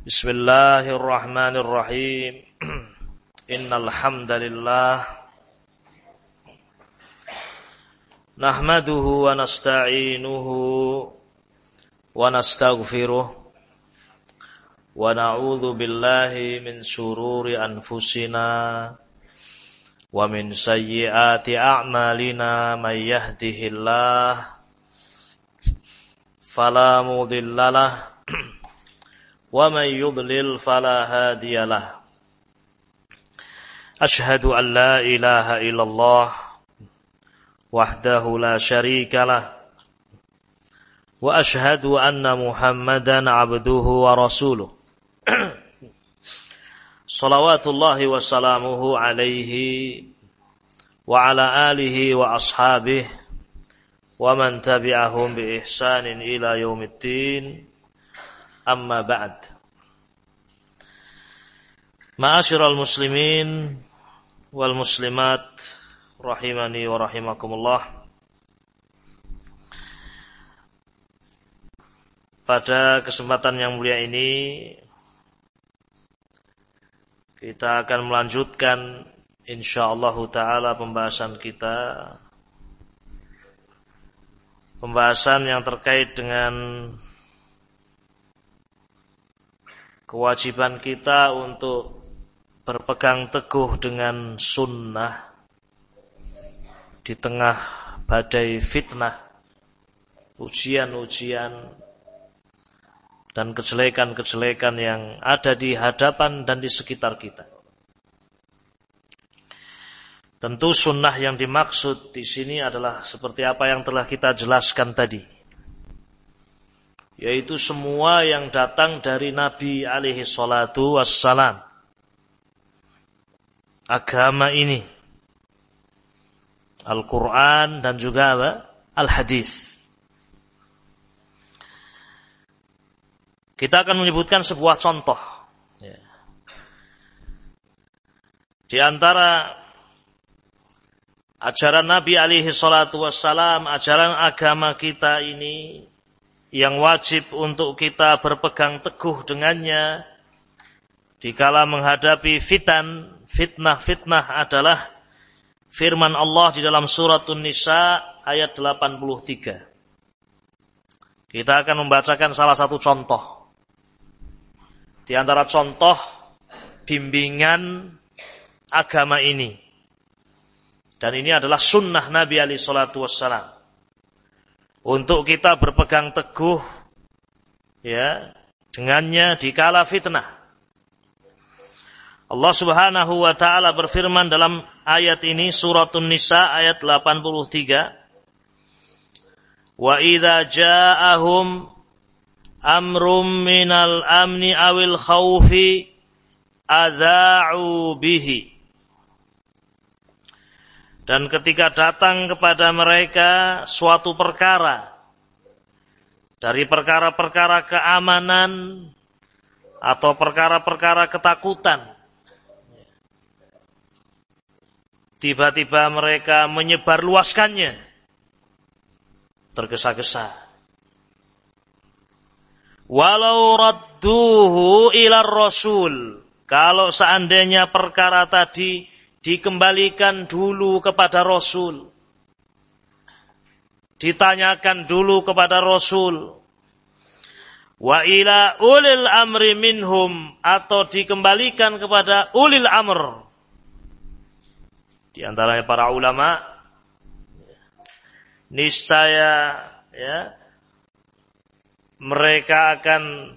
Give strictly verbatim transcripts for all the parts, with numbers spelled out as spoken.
Bismillahirrahmanirrahim. Innal hamdalillah nahmaduhu wa nasta'inuhu wa nastaghfiruh wa na'udzu billahi min shururi anfusina wa min sayyiati a'malina may yahdihillah fala mudhillalah wa may yudlil fala hadiyalah. Ashhadu an la ilaha illallah wahdahu la syarikalah wa ashhadu anna Muhammadan abduhu wa rasuluh. Salawatullahi wa salamuhu alaihi wa ala alihi wa ashabihi wa man tabi'ahum bi ihsanin ila yaumiddin. Amma ba'd. Ma'asyiral muslimin wal muslimat rahimani wa rahimakumullah. Pada kesempatan yang mulia ini kita akan melanjutkan insyaallah taala pembahasan kita, pembahasan yang terkait dengan kewajiban kita untuk berpegang teguh dengan sunnah di tengah badai fitnah, ujian-ujian dan kejelekan-kejelekan yang ada di hadapan dan di sekitar kita. Tentu sunnah yang dimaksud di sini adalah seperti apa yang telah kita jelaskan tadi, yaitu semua yang datang dari Nabi alaihi salatu wassalam. Agama ini, Al-Quran dan juga apa? Al-Hadis. Kita akan menyebutkan sebuah contoh. Ya. Di antara ajaran Nabi alaihi salatu wassalam, ajaran agama kita ini, yang wajib untuk kita berpegang teguh dengannya dikala menghadapi fitan, fitnah-fitnah adalah firman Allah di dalam surat An-Nisa ayat delapan puluh tiga. Kita akan membacakan salah satu contoh di antara contoh bimbingan agama ini, dan ini adalah sunnah Nabi alaihi salatu wassalam untuk kita berpegang teguh ya dengannya di kala fitnah. Allah Subhanahu wa taala berfirman dalam ayat ini, surat An-Nisa ayat delapan puluh tiga. Wa idza ja'ahum amrum minal amni awil khaufi adza'u bihi. Dan ketika datang kepada mereka suatu perkara dari perkara-perkara keamanan atau perkara-perkara ketakutan, tiba-tiba mereka menyebarluaskannya, tergesa-gesa. Walau radduhu ila rasul, kalau seandainya perkara tadi dikembalikan dulu kepada Rasul, ditanyakan dulu kepada Rasul, wa ila ulil amri minhum, atau dikembalikan kepada ulil amr, di antaranya para ulama, niscaya ya mereka akan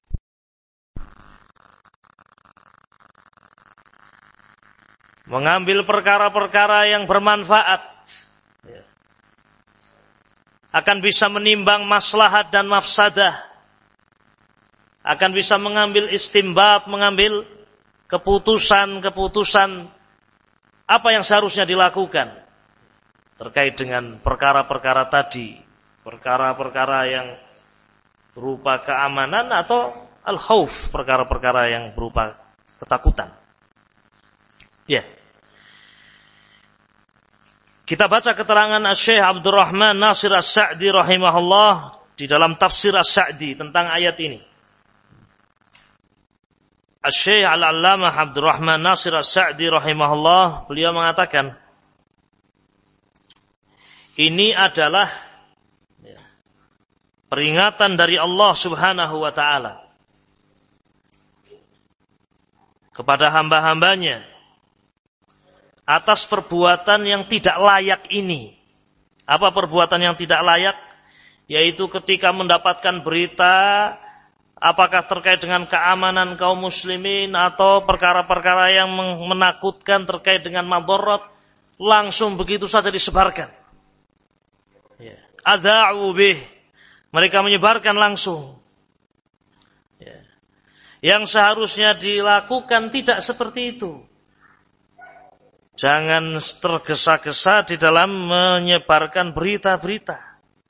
mengambil perkara-perkara yang bermanfaat, akan bisa menimbang maslahat dan mafsadah, akan bisa mengambil istimbat, mengambil keputusan-keputusan apa yang seharusnya dilakukan terkait dengan perkara-perkara tadi, perkara-perkara yang berupa keamanan atau al-khauf, perkara-perkara yang berupa ketakutan. Ya. Kita baca keterangan Syekh Abdurrahman Nasir As-Sa'di rahimahullah di dalam tafsir As-Sa'di tentang ayat ini. Asy-Syaikh Al-Allamah Abdurrahman Nasir As-Sa'di rahimahullah, beliau mengatakan, ini adalah peringatan dari Allah Subhanahu wa taala kepada hamba-hambanya atas perbuatan yang tidak layak ini. Apa perbuatan yang tidak layak? Yaitu ketika mendapatkan berita, apakah terkait dengan keamanan kaum muslimin atau perkara-perkara yang menakutkan terkait dengan madharat, langsung begitu saja disebarkan. Ya. Adza'u bih, mereka menyebarkan langsung. Ya. Yang seharusnya dilakukan tidak seperti itu. Jangan tergesa-gesa di dalam menyebarkan berita-berita.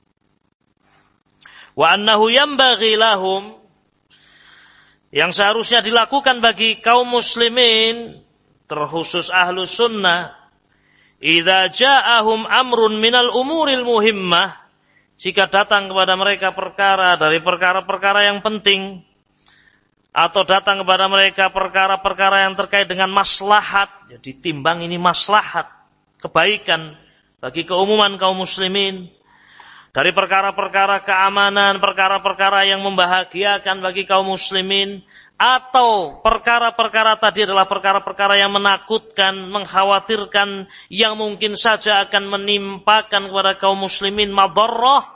Wa annahu yanbaghi lahum, yang seharusnya dilakukan bagi kaum muslimin, terkhusus ahlus sunnah, idza ja'ahum amrun minal umuril muhimmah, jika datang kepada mereka perkara dari perkara-perkara yang penting, atau datang kepada mereka perkara-perkara yang terkait dengan maslahat, jadi timbang ini maslahat, kebaikan bagi keumuman kaum muslimin, dari perkara-perkara keamanan, perkara-perkara yang membahagiakan bagi kaum muslimin, atau perkara-perkara tadi adalah perkara-perkara yang menakutkan, mengkhawatirkan, yang mungkin saja akan menimpakan kepada kaum muslimin madharrah,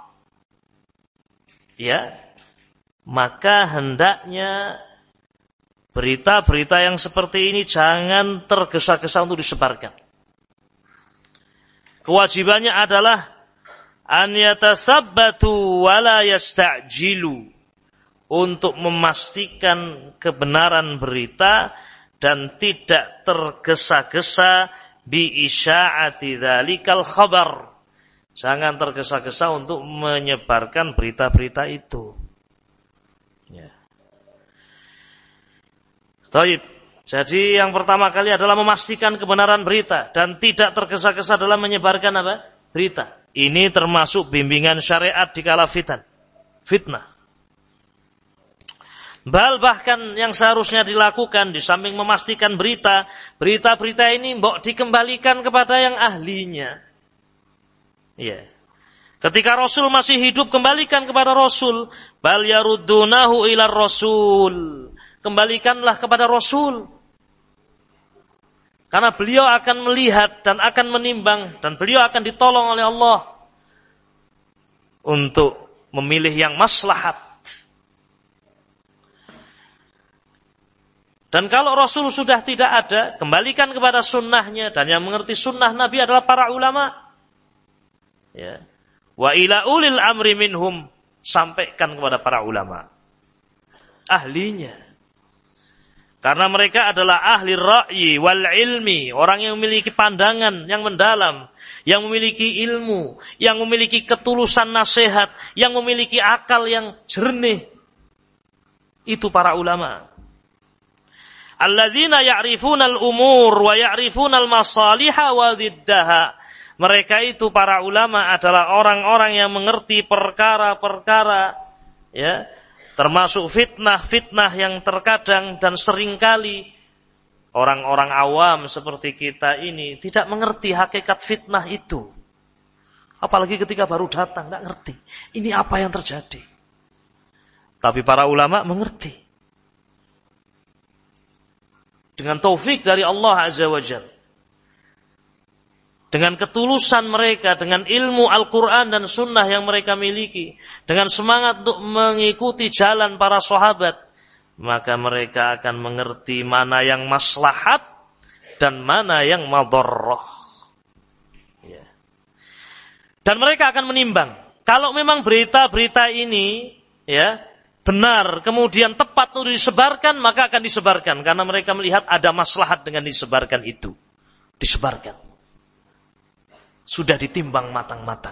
ya, maka hendaknya berita-berita yang seperti ini jangan tergesa-gesa untuk disebarkan. Kewajibannya adalah an yatasabbatu wa la yasta'jilu, untuk memastikan kebenaran berita dan tidak tergesa-gesa bi isya'ati dzalikal khabar. Jangan tergesa-gesa untuk menyebarkan berita-berita itu. Ya. Baik. Jadi yang pertama kali adalah memastikan kebenaran berita dan tidak tergesa-gesa dalam menyebarkan apa? Berita. Ini termasuk bimbingan syariat di kala fitan, fitnah. Bal bahkan yang seharusnya dilakukan di samping memastikan berita, berita-berita ini mbok dikembalikan kepada yang ahlinya. Iya. Ketika Rasul masih hidup, kembalikan kepada Rasul. Bal yaruddunahu ila Rasul. Kembalikanlah kepada Rasul. Karena beliau akan melihat dan akan menimbang dan beliau akan ditolong oleh Allah untuk memilih yang maslahat. Dan kalau Rasul sudah tidak ada, kembalikan kepada sunnahnya, dan yang mengerti sunnah Nabi adalah para ulama. Ya. Wa ila ulil amri minhum, sampaikan kepada para ulama, ahlinya. Karena mereka adalah ahli ra'yi wal ilmi, orang yang memiliki pandangan yang mendalam, yang memiliki ilmu, yang memiliki ketulusan nasihat, yang memiliki akal yang jernih. Itu para ulama. Alladzina ya'rifuna al-umur wa ya'rifuna al-masaliha wa dhiddaha. Mereka itu para ulama adalah orang-orang yang mengerti perkara-perkara, ya, termasuk fitnah-fitnah yang terkadang dan seringkali orang-orang awam seperti kita ini tidak mengerti hakikat fitnah itu. Apalagi ketika baru datang, tidak ngerti. Ini apa yang terjadi. Tapi para ulama mengerti. Dengan taufik dari Allah Azza wa Jalla. Dengan ketulusan mereka, dengan ilmu Al-Quran dan Sunnah yang mereka miliki, dengan semangat untuk mengikuti jalan para sahabat, maka mereka akan mengerti mana yang maslahat dan mana yang madharrah. Ya. Dan mereka akan menimbang. Kalau memang berita-berita ini, ya, benar, kemudian tepat untuk disebarkan, maka akan disebarkan. Karena mereka melihat ada maslahat dengan disebarkan itu. Disebarkan. Sudah ditimbang matang-matang.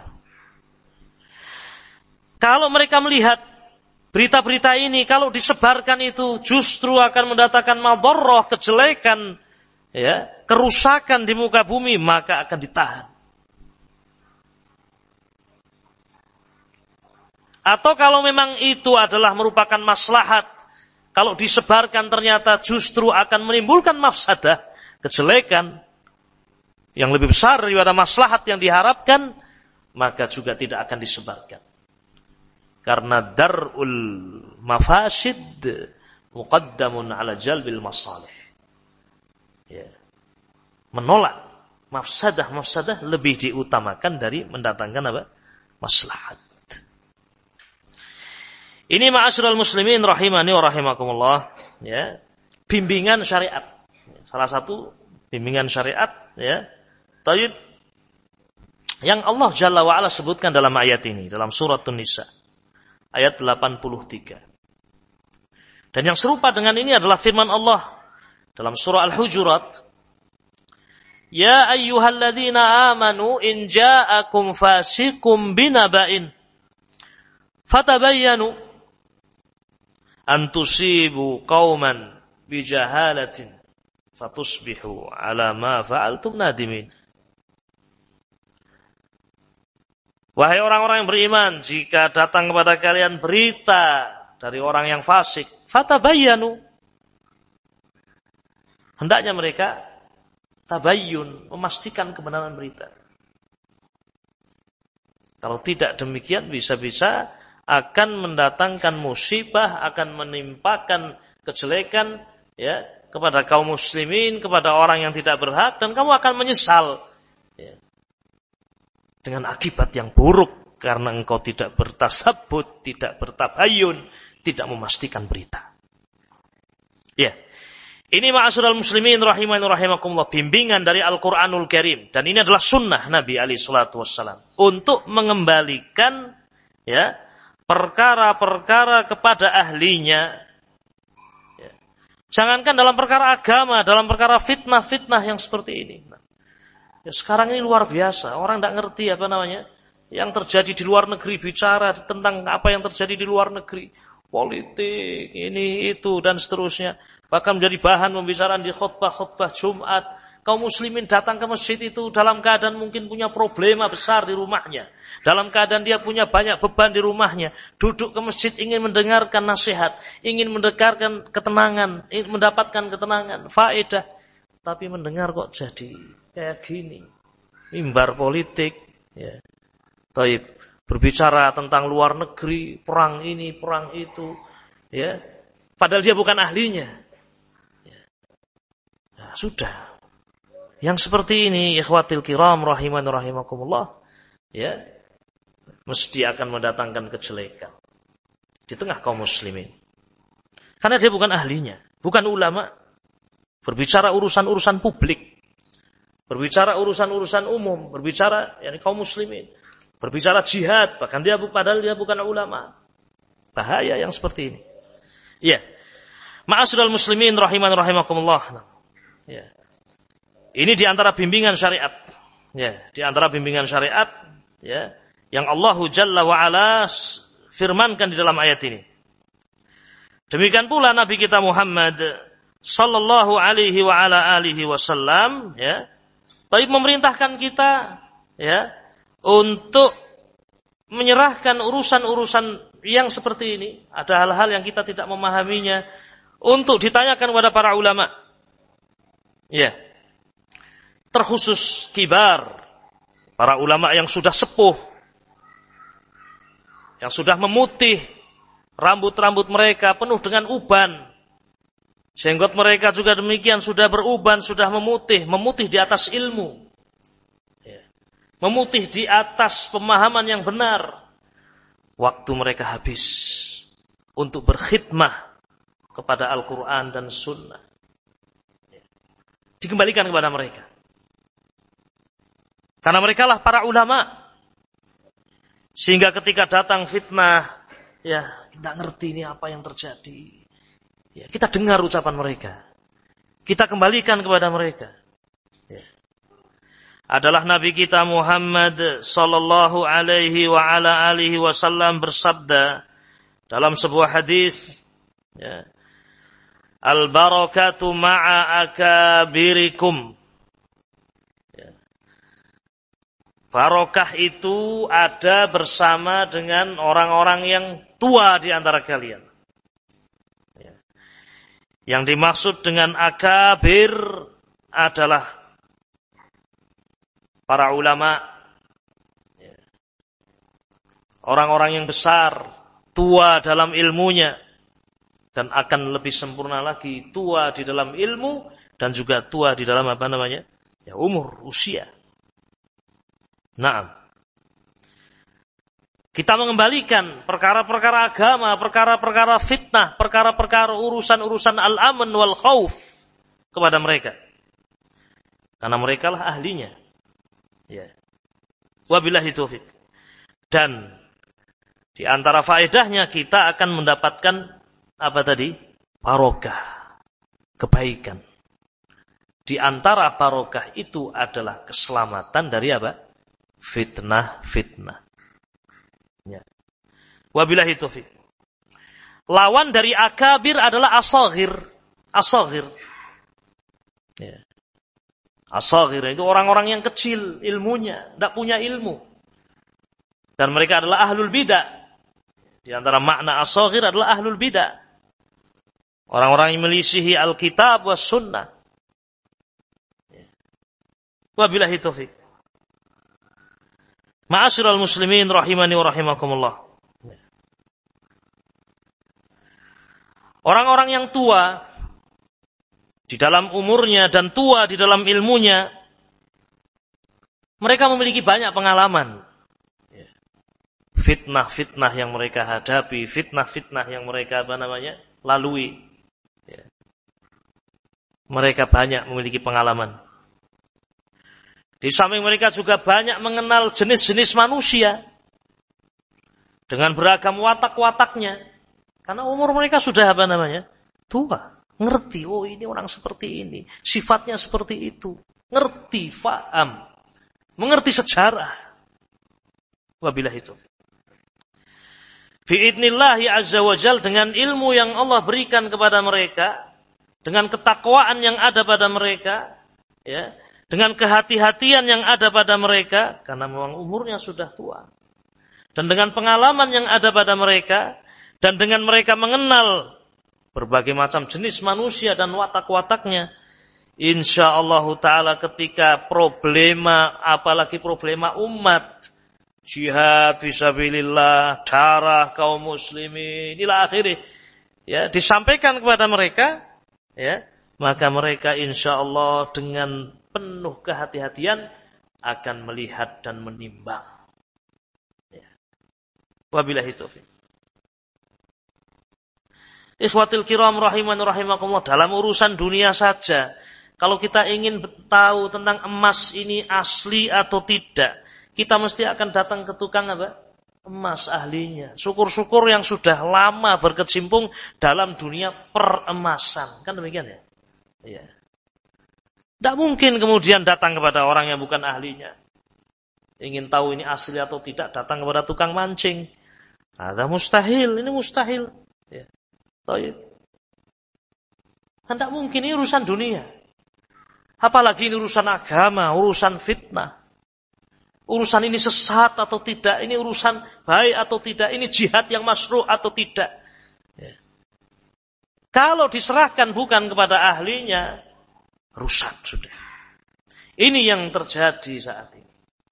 Kalau mereka melihat berita-berita ini, kalau disebarkan itu justru akan mendatangkan madharrah, kejelekan, ya, kerusakan di muka bumi, maka akan ditahan. Atau kalau memang itu adalah merupakan maslahat, kalau disebarkan ternyata justru akan menimbulkan mafsadah, kejelekan yang lebih besar daripada maslahat yang diharapkan, maka juga tidak akan disebarkan. Karena dar'ul mafasid muqaddamun ala jalbil masalih. Ya. Menolak mafsadah-mafsadah lebih diutamakan dari mendatangkan apa? Maslahat. Ini ma'asyiral muslimin rahimani wa rahimakumullah, ya. Bimbingan syariat. Salah satu bimbingan syariat, ya. Taib yang Allah Jalla wa Ala sebutkan dalam ayat ini, dalam surat An-Nisa ayat delapan puluh tiga. Dan yang serupa dengan ini adalah firman Allah dalam surah Al-Hujurat, ya ayyuhalladzina amanu in ja'akum fasikum binaba'in fatabayyanu an tusibu qauman bijahalatin fatusbihu ala ma fa'altum nadimin. Wahai orang-orang yang beriman, jika datang kepada kalian berita dari orang yang fasik, fatabayyanu, hendaknya mereka tabayyun, memastikan kebenaran berita. Kalau tidak demikian, bisa-bisa akan mendatangkan musibah, akan menimpakan kejelekan, ya, kepada kaum muslimin, kepada orang yang tidak berhak, dan kamu akan menyesal, ya, dengan akibat yang buruk karena engkau tidak bertasabut, tidak bertabayun, tidak memastikan berita. Ya. Ini ma'asyiral muslimin rahimani rahimakumullah, bimbingan dari Al-Qur'anul Karim, dan ini adalah sunnah Nabi alaihi salatu wassalam untuk mengembalikan, ya, perkara-perkara kepada ahlinya. Ya. Jangankan dalam perkara agama, dalam perkara fitnah-fitnah yang seperti ini. Ya, sekarang ini luar biasa. Orang tidak ngerti apa namanya yang terjadi di luar negeri, bicara tentang apa yang terjadi di luar negeri, politik, ini, itu, dan seterusnya. Bahkan menjadi bahan pembicaraan di khutbah-khutbah Jumat. Kaum muslimin datang ke masjid itu dalam keadaan mungkin punya problema besar di rumahnya. Dalam keadaan dia punya banyak beban di rumahnya. Duduk ke masjid ingin mendengarkan nasihat, ingin mendengarkan ketenangan, ingin mendapatkan ketenangan, faedah. Tapi mendengar kok jadi kayak gini, mimbar politik, ya. Taib, berbicara tentang luar negeri, perang ini, perang itu, ya. Padahal dia bukan ahlinya. Ya. Nah, sudah. Yang seperti ini, ikhwatil kiram rahiman rahimakumullah, ya, mesti akan mendatangkan kejelekan di tengah kaum muslimin. Karena dia bukan ahlinya, bukan ulama. Berbicara urusan-urusan publik, berbicara urusan-urusan umum, berbicara yani kaum muslimin, berbicara jihad, bahkan dia padahal dia bukan ulama. Bahaya yang seperti ini. Ya. Ma'asyiral muslimin rahiman rahimakumullah. Ya. Ini di antara bimbingan syariat. Ya, di antara bimbingan syariat, ya, yang Allah Jalla wa Ala firmankan di dalam ayat ini. Demikian pula Nabi kita Muhammad sallallahu alaihi wa ala alihi wasallam, ya, tapi memerintahkan kita, ya, untuk menyerahkan urusan-urusan yang seperti ini, ada hal-hal yang kita tidak memahaminya, untuk ditanyakan kepada para ulama. Ya. Terkhusus kibar, para ulama yang sudah sepuh, yang sudah memutih rambut-rambut mereka penuh dengan uban. Jenggot mereka juga demikian sudah beruban, sudah memutih, memutih di atas ilmu. Ya. Memutih di atas pemahaman yang benar. Waktu mereka habis untuk berkhidmah kepada Al-Quran dan Sunnah. Ya. Dikembalikan kepada mereka. Karena mereka lah para ulama. Sehingga ketika datang fitnah, ya, kita ngerti ini apa yang terjadi. Ya, kita dengar ucapan mereka. Kita kembalikan kepada mereka. Ya. Adalah Nabi kita Muhammad sallallahu alaihi wa ala alihi wasallam bersabda dalam sebuah hadis, ya, al-barakatu ma'a akabirikum. Ya. Barakah itu ada bersama dengan orang-orang yang tua di antara kalian. Yang dimaksud dengan akabir adalah para ulama, orang-orang yang besar, tua dalam ilmunya, dan akan lebih sempurna lagi tua di dalam ilmu dan juga tua di dalam apa namanya? Ya, umur, usia. Naam. Kita mengembalikan perkara-perkara agama, perkara-perkara fitnah, perkara-perkara urusan-urusan al-aman wal khauf kepada mereka. Karena mereka lah ahlinya. Ya. Wabillahi taufik. Dan di antara faedahnya kita akan mendapatkan apa tadi? Barokah, kebaikan. Di antara barokah itu adalah keselamatan dari apa? Fitnah-fitnah. Ya. Wabillahi taufik. Lawan dari akabir adalah asaghir. Asaghir. Ya. Asaghir itu orang-orang yang kecil ilmunya, tidak punya ilmu. Dan mereka adalah ahlul bidah. Di antara makna asaghir adalah ahlul bidah. Orang-orang yang melisihi Alkitab was sunnah. Ya. Wabillahi taufik. Ma'asyiral muslimin rahimani wa rahimakumullah. Orang-orang yang tua di dalam umurnya dan tua di dalam ilmunya, mereka memiliki banyak pengalaman. Fitnah-fitnah yang mereka hadapi, fitnah-fitnah yang mereka apa namanya? lalui. Mereka banyak memiliki pengalaman. Di samping mereka juga banyak mengenal jenis-jenis manusia dengan beragam watak-wataknya. Karena umur mereka sudah apa namanya? Tua. Ngerti, oh ini orang seperti ini. Sifatnya seperti itu. Ngerti, faham. Mengerti sejarah. Wabillahi taufiq. Bi'idnillahi azza wa jal, dengan ilmu yang Allah berikan kepada mereka, dengan ketakwaan yang ada pada mereka, ya, dengan kehati-hatian yang ada pada mereka, karena memang umurnya sudah tua. Dan dengan pengalaman yang ada pada mereka, dan dengan mereka mengenal berbagai macam jenis manusia dan watak-wataknya, insyaallah ta'ala ketika problema, apalagi problema umat, jihad fisabilillah, darah kaum muslimin, ila akhirih, ya, disampaikan kepada mereka, ya, maka mereka insyaallah dengan penuh kehati-hatian akan melihat dan menimbang. Ya. Wabillahi taufiq. Ikhwatil kiram rahiman rahimakumullah, dalam urusan dunia saja, kalau kita ingin tahu tentang emas ini asli atau tidak, kita mesti akan datang ke tukang apa? Emas ahlinya. Syukur-syukur yang sudah lama berkecimpung dalam dunia peremasan. Kan demikian ya? Iya. Tidak mungkin kemudian datang kepada orang yang bukan ahlinya. Ingin tahu ini asli atau tidak, datang kepada tukang mancing. Ada mustahil, ini mustahil. Ya. Tidak mungkin, ini urusan dunia. Apalagi ini urusan agama, urusan fitnah. Urusan ini sesat atau tidak, ini urusan baik atau tidak, ini jihad yang masyru' atau tidak. Ya. Kalau diserahkan bukan kepada ahlinya, rusak sudah. Ini yang terjadi saat ini.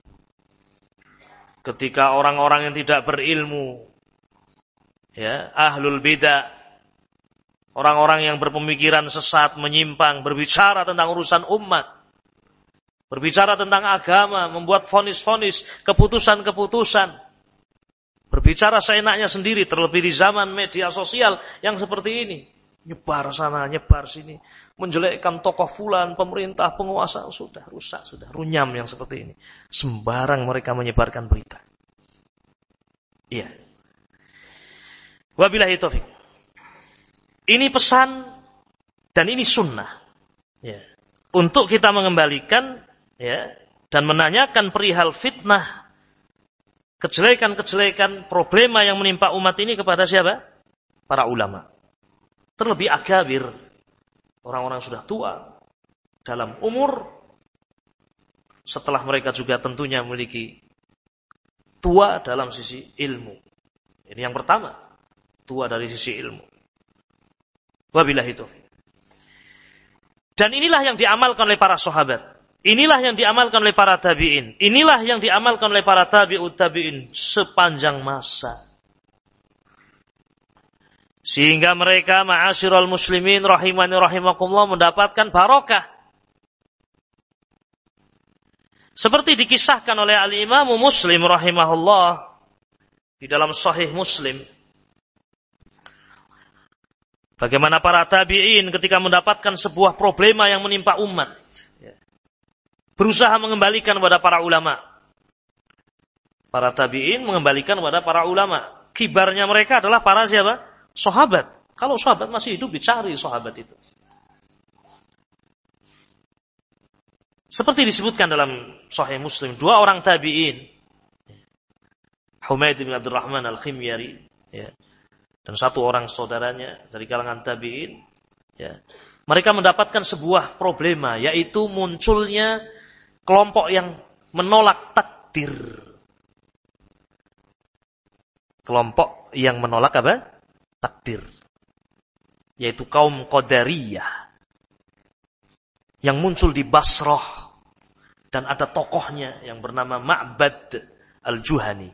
Ketika orang-orang yang tidak berilmu, ya, ahlul bidah, orang-orang yang berpemikiran sesat, menyimpang, berbicara tentang urusan umat, berbicara tentang agama, membuat vonis-vonis, keputusan-keputusan, berbicara seenaknya sendiri, terlebih di zaman media sosial yang seperti ini. Nyebar sana, nyebar sini, menjelekkan tokoh fulan, pemerintah, penguasa, sudah rusak, sudah runyam yang seperti ini. Sembarang mereka menyebarkan berita. Iya. Wabillahi taufik. Ini pesan dan ini sunnah. Ya. Untuk kita mengembalikan, ya, dan menanyakan perihal fitnah, kejelekan-kejelekan, problema yang menimpa umat ini kepada siapa? Para ulama. Terlebih akabir, orang-orang sudah tua dalam umur, setelah mereka juga tentunya memiliki tua dalam sisi ilmu. Ini yang pertama, tua dari sisi ilmu. Wabillahi taufiq. Dan inilah yang diamalkan oleh para sahabat. Inilah yang diamalkan oleh para tabi'in. Inilah yang diamalkan oleh para tabi'ut tabi'in sepanjang masa. Sehingga mereka ma'asyiral muslimin rahimani rahimakumullah mendapatkan barokah. Seperti dikisahkan oleh al-Imam Muslim rahimahullah di dalam Sahih Muslim. Bagaimana para tabi'in ketika mendapatkan sebuah problema yang menimpa umat, berusaha mengembalikan kepada para ulama. Para tabi'in mengembalikan kepada para ulama. Kibarnya mereka adalah para siapa? Sahabat. Kalau sahabat masih hidup, dicari sahabat itu. Seperti disebutkan dalam Sahih Muslim, dua orang tabi'in, Humaid bin Abdurrahman al-Khimyari, ya, dan satu orang saudaranya dari kalangan tabi'in, ya, mereka mendapatkan sebuah problema, yaitu munculnya kelompok yang menolak takdir. Kelompok yang menolak apa? Takdir, yaitu kaum Qadariyah yang muncul di Basrah, dan ada tokohnya yang bernama Ma'bad al-Juhani.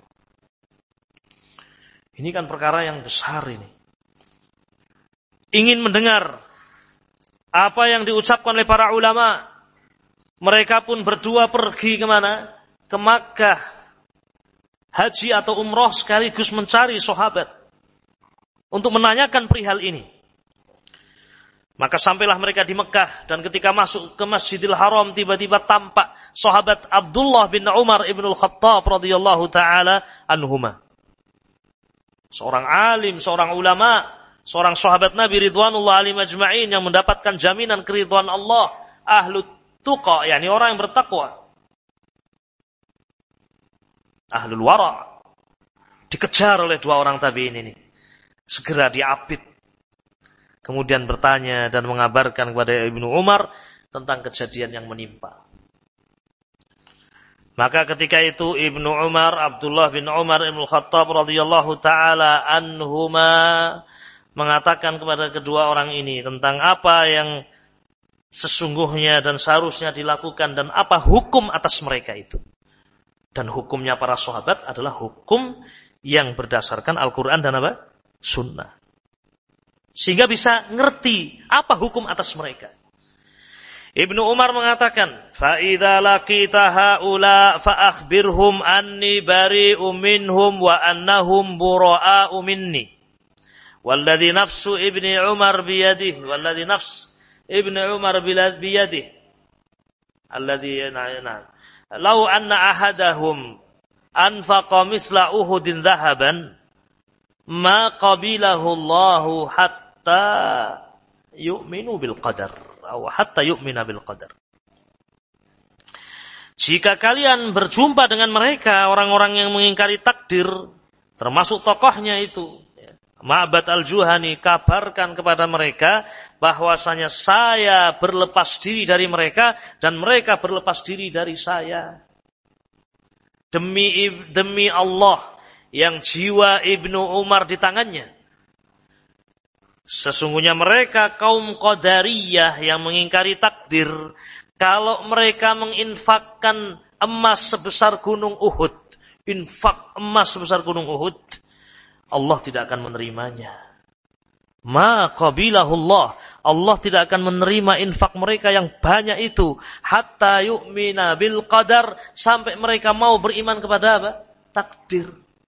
Ini kan perkara yang besar ini. Ingin mendengar apa yang diucapkan oleh para ulama, mereka pun berdua pergi kemana? Ke Makkah, haji atau umroh sekaligus mencari sahabat untuk menanyakan perihal ini. Maka sampailah mereka di Mekah, dan ketika masuk ke Masjidil Haram tiba-tiba tampak sahabat Abdullah bin Umar ibnul Khattab radhiyallahu taala anhuma. Seorang alim, seorang ulama, seorang sahabat Nabi ridwanullah alaihim ajma'in yang mendapatkan jaminan keridhaan Allah, ahlut tuqa, yakni orang yang bertakwa. Ahlul wara. Dikejar oleh dua orang tabi'in ini. Segera diapit. Kemudian bertanya dan mengabarkan kepada Ibnu Umar tentang kejadian yang menimpa. Maka ketika itu Ibnu Umar, Abdullah bin Umar Ibnu Khattab radhiyallahu taala anhuma mengatakan kepada kedua orang ini tentang apa yang sesungguhnya dan seharusnya dilakukan dan apa hukum atas mereka itu. Dan hukumnya para sahabat adalah hukum yang berdasarkan Al-Quran dan apa? Sunnah. Sehingga bisa ngerti apa hukum atas mereka. Ibnu Umar mengatakan, فَإِذَا لَقِيتَ هَؤُلَاءَ فَأَخْبِرْهُمْ أَنِّي بَرِيءٌ مِّنْهُمْ وَأَنَّهُمْ بُرَآءُ مِنِّي وَالَّذِي نَفْسُ ابْنِ عُمَرْ بِيَدِهِ وَالَّذِي نَفْسُ ابْنِ عُمَرْ بِيَدِهِ الَّذِي نَعْنَعْ لَوْ أَنَّ أَحَدَهُمْ أَنْفَقَ مِثْلَ أُحُدٍ ذَهَبًا ma qabilahu Allahu hatta yu'minu bil qadar atau hatta yu'mina bil qadar. Jika kalian berjumpa dengan mereka orang-orang yang mengingkari takdir, termasuk tokohnya itu Ma'bad al-Juhani, kabarkan kepada mereka bahwasanya saya berlepas diri dari mereka dan mereka berlepas diri dari saya. Demi demi Allah yang jiwa Ibnu Umar di tangannya. Sesungguhnya mereka kaum Qadariyah yang mengingkari takdir. Kalau mereka menginfakkan emas sebesar gunung Uhud, infak emas sebesar gunung Uhud, Allah tidak akan menerimanya. Ma qabilahu Allah, Allah tidak akan menerima infak mereka yang banyak itu. Hatta yu'mina bil qadar, sampai mereka mau beriman kepada apa? Takdir.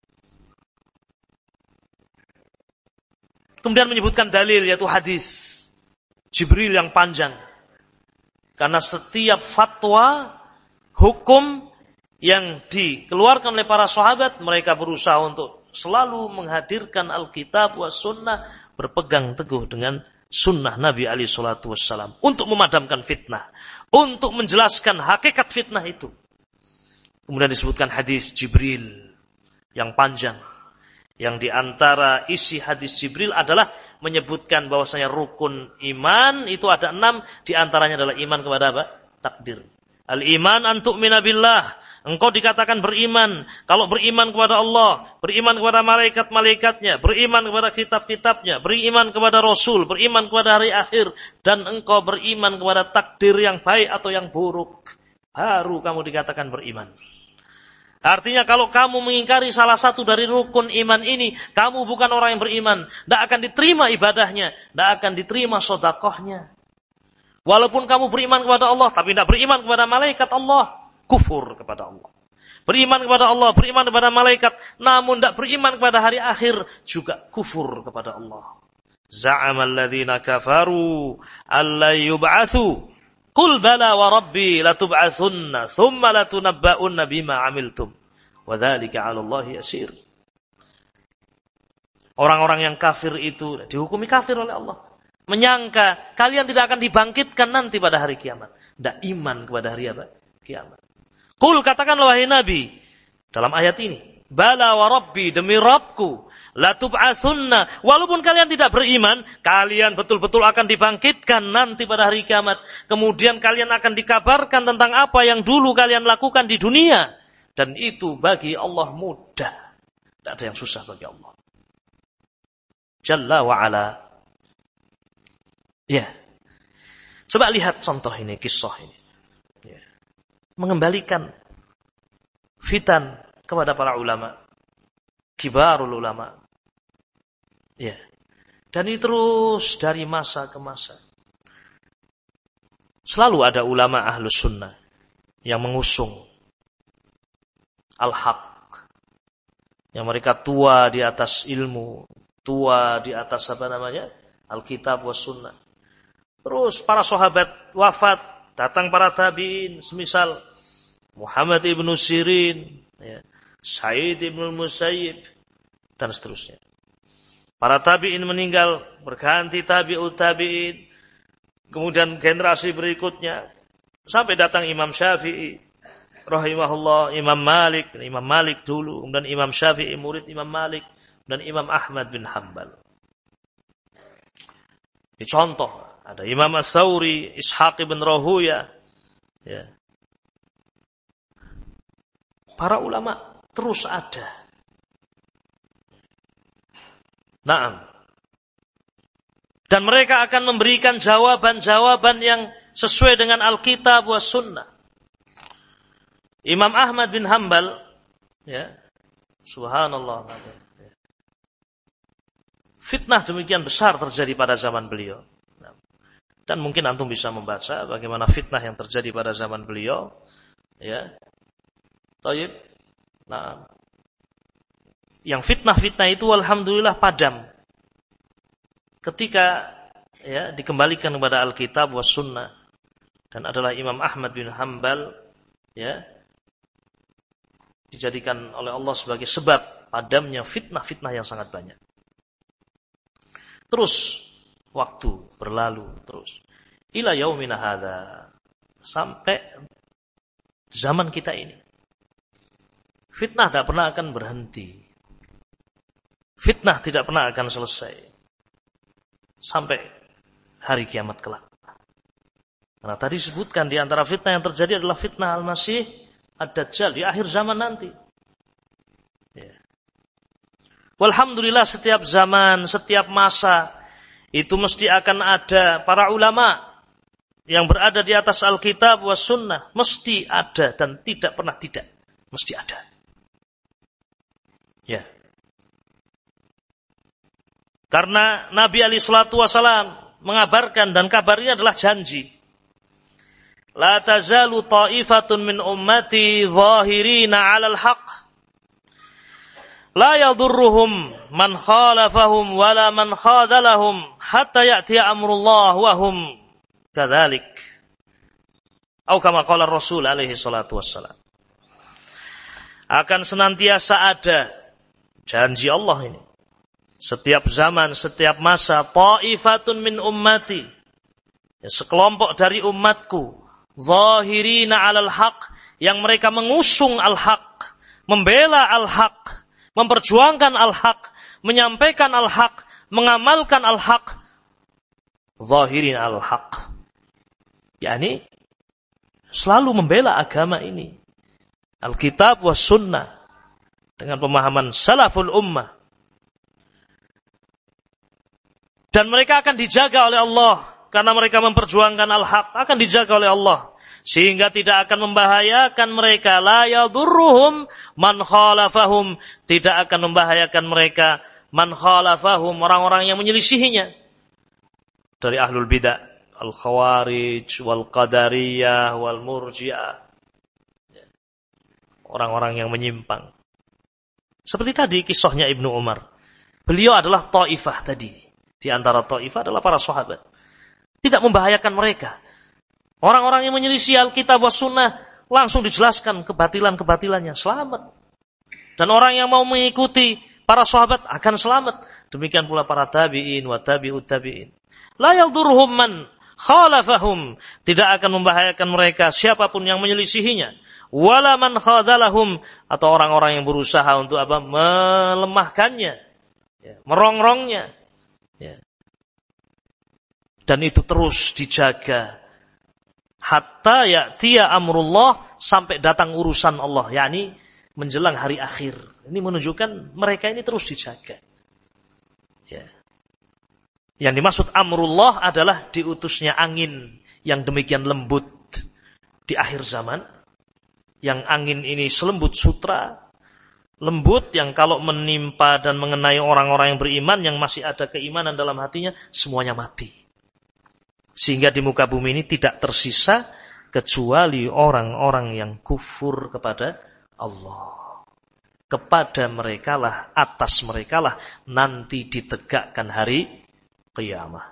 Kemudian menyebutkan dalil, yaitu hadis Jibril yang panjang. Karena setiap fatwa, hukum yang dikeluarkan oleh para sahabat, mereka berusaha untuk selalu menghadirkan Alkitab wa sunnah, berpegang teguh dengan sunnah Nabi alaihi salatu wassalam, untuk memadamkan fitnah, untuk menjelaskan hakikat fitnah itu. Kemudian disebutkan hadis Jibril yang panjang, yang diantara isi hadis Jibril adalah menyebutkan bahwasanya rukun iman itu ada enam, diantaranya adalah iman kepada apa? Takdir. Al-iman an tu'mina billah. Engkau dikatakan beriman. Kalau beriman kepada Allah, beriman kepada malaikat-malaikatnya, beriman kepada kitab-kitabnya, beriman kepada Rasul, beriman kepada hari akhir, dan engkau beriman kepada takdir yang baik atau yang buruk, baru kamu dikatakan beriman. Artinya kalau kamu mengingkari salah satu dari rukun iman ini, kamu bukan orang yang beriman. Tidak akan diterima ibadahnya, tidak akan diterima sedekahnya. Walaupun kamu beriman kepada Allah, tapi tidak beriman kepada malaikat Allah, kufur kepada Allah. Beriman kepada Allah, beriman kepada malaikat, namun tidak beriman kepada hari akhir, juga kufur kepada Allah. Za'amal ladzina kafaru alla yub'atsu. Qul bala wa rabbi latub'atsunna thumma latunabba'unna bima 'amiltum. Wa dzalika 'ala Allahi yasir. Orang-orang yang kafir itu dihukumi kafir oleh Allah. Menyangka kalian tidak akan dibangkitkan nanti pada hari kiamat. Tidak iman kepada hari apa? Kiamat. Qul, katakanlah wahai Nabi dalam ayat ini, bala wa rabbi, demi Rabbku, la tub'atsunna, walaupun kalian tidak beriman, kalian betul-betul akan dibangkitkan nanti pada hari kiamat. Kemudian kalian akan dikabarkan tentang apa yang dulu kalian lakukan di dunia, dan itu bagi Allah mudah. Tidak ada yang susah bagi Allah Jalla wa ala. Ya. Coba lihat contoh ini, kisah ini. Ya. Mengembalikan fitan kepada para ulama, kibarul ulama. Ya. Dan ini terus dari masa ke masa. Selalu ada ulama ahlus sunnah yang mengusung al-haq. Yang mereka tua di atas ilmu, tua di atas apa namanya? Alkitab was sunnah. Terus para sahabat wafat, datang para tabi'in, semisal Muhammad ibnu Sirin, ya, Sa'id ibnu Musayyib, dan seterusnya. Para tabi'in meninggal, berganti tabi'ut tabi'in, kemudian generasi berikutnya, sampai datang Imam Syafi'i, rahimahullah, Imam Malik, Imam Malik dulu, dan Imam Syafi'i murid Imam Malik, dan Imam Ahmad bin Hanbal. Ini contoh. Ada Imam As-Sawri, Ishaq ibn Rahuya. Ya. Para ulama terus ada. Naam. Dan mereka akan memberikan jawaban-jawaban yang sesuai dengan Alkitab wa Sunnah. Imam Ahmad bin Hanbal, ya, subhanallah, fitnah demikian besar terjadi pada zaman beliau. Dan mungkin antum bisa membaca bagaimana fitnah yang terjadi pada zaman beliau. Ya. Taib. Nah, yang fitnah-fitnah itu alhamdulillah padam ketika ya dikembalikan kepada Alkitab was Sunnah, dan adalah Imam Ahmad bin Hanbal ya dijadikan oleh Allah sebagai sebab padamnya fitnah-fitnah yang sangat banyak. Terus waktu berlalu terus. Ila yaumina hadza, sampai zaman kita ini. Fitnah tidak pernah akan berhenti. Fitnah tidak pernah akan selesai. Sampai hari kiamat kelak. Karena tadi disebutkan di antara fitnah yang terjadi adalah fitnah Al-Masih Ad-Dajjal di akhir zaman nanti. Ya. Walhamdulillah setiap zaman, setiap masa itu mesti akan ada para ulama yang berada di atas Alkitab was Sunnah. Mesti ada dan tidak pernah tidak. Mesti ada. Ya. Karena Nabi alaihi salatu wasalam mengabarkan, dan kabarnya adalah janji. La tazalu ta'ifatun min ummati zahirina 'alal haqq. La yadurruhum man khalafahum wala man khadalahum hatta ya'tiya amrullah wa hum kadzalik. Atau kama qala Rasul alaihi salatu wassalam. Akan senantiasa ada janji Allah ini. Setiap zaman, setiap masa, ta'ifatun min ummati, sekelompok dari umatku, zahirina 'alal haqq, yang mereka mengusung al-haq, membela al-haq, memperjuangkan al-haq, menyampaikan al-haq, mengamalkan al-haq, zahirin al-haq. Yani selalu membela agama ini. Alkitab was sunnah. Dengan pemahaman salaful ummah. Dan mereka akan dijaga oleh Allah. Karena mereka memperjuangkan al-haq. Akan dijaga oleh Allah. Sehingga tidak akan membahayakan mereka. La yadurruhum man khalafahum. Tidak akan membahayakan mereka. Man khalafahum. Orang-orang yang menyelisihinya. Dari ahlul bidah. Al-khawarij, wal-qadariyah, wal-murji'ah. Orang-orang yang menyimpang. Seperti tadi kisahnya Ibnu Umar. Beliau adalah ta'ifah tadi. Di antara ta'ifah adalah para sahabat. Tidak membahayakan mereka. Orang-orang yang menyelisih Alkitab wa sunnah langsung dijelaskan kebatilan-kebatilannya. Selamat. Dan orang yang mau mengikuti para sahabat akan selamat. Demikian pula para tabi'in wa tabi'ut tabi'in. La yadurruhum man khalafahum. Tidak akan membahayakan mereka siapapun yang menyelisihinya. Wala man khadalahum. Atau orang-orang yang berusaha untuk apa? Melemahkannya. Ya, merongrongnya. Ya. Dan itu terus dijaga. Hatta ya'tiya amrullah. Sampai datang urusan Allah. yakni menjelang hari akhir. Ini menunjukkan mereka ini terus dijaga. Ya. Yang dimaksud amrullah adalah diutusnya angin yang demikian lembut di akhir zaman. Yang angin ini selembut sutra, lembut yang kalau menimpa dan mengenai orang-orang yang beriman, yang masih ada keimanan dalam hatinya, semuanya mati. Sehingga di muka bumi ini tidak tersisa kecuali orang-orang yang kufur kepada Allah. Kepada merekalah, atas merekalah nanti ditegakkan hari qiyamah.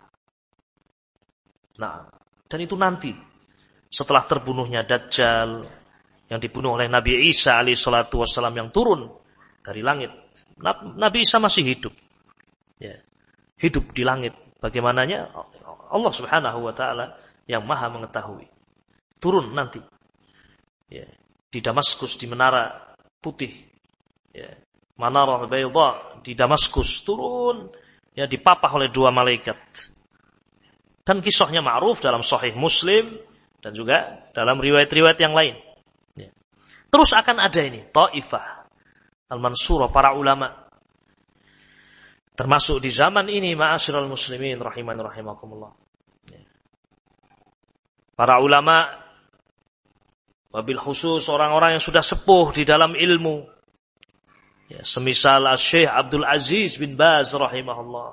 Nah, dan itu nanti setelah terbunuhnya Dajjal yang dibunuh oleh Nabi Isa alaihi salatu wassalam yang turun dari langit. Nabi Isa masih hidup. Ya. Hidup di langit. Bagaimananya Allah Subhanahu wa taala yang Maha mengetahui. Turun nanti. Ya. Di Damaskus di menara putih. Ya. Manarah Bayda di Damaskus turun. Ya, dipapah oleh dua malaikat. Dan kisahnya ma'ruf dalam Sahih Muslim dan juga dalam riwayat-riwayat yang lain. Ya. Terus akan ada ini Taifah Al-Mansurah, para ulama. Termasuk di zaman ini ma'asyiral muslimin rahiman rahimakumullah. Ya. Para ulama, wabil khusus orang-orang yang sudah sepuh di dalam ilmu. Ya, semisal Syekh Abdul Aziz bin Baz rahimahullah.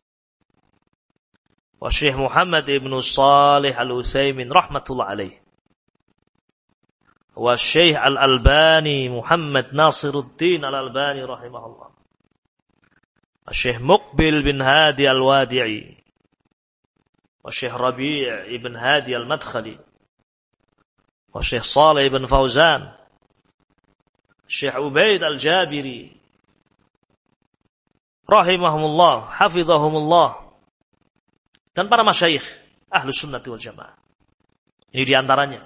Wa Syekh Muhammad ibn Salih al-Utsaimin rahmatullah alaih. Wa Syekh Al-Albani Muhammad Nasiruddin Al-Albani rahimahullah. Wa Syekh Muqbil bin Hadi Al-Wadi'i. Wa Syekh Rabi' ibn Hadi Al-Madkhali. Wa Syekh Salih ibn Fauzan. Syekh Ubaid Al-Jabiri rahimahumullah, hafizahumullah, dan para masyayikh Ahlus Sunnah wal Jamaah. Ini diantaranya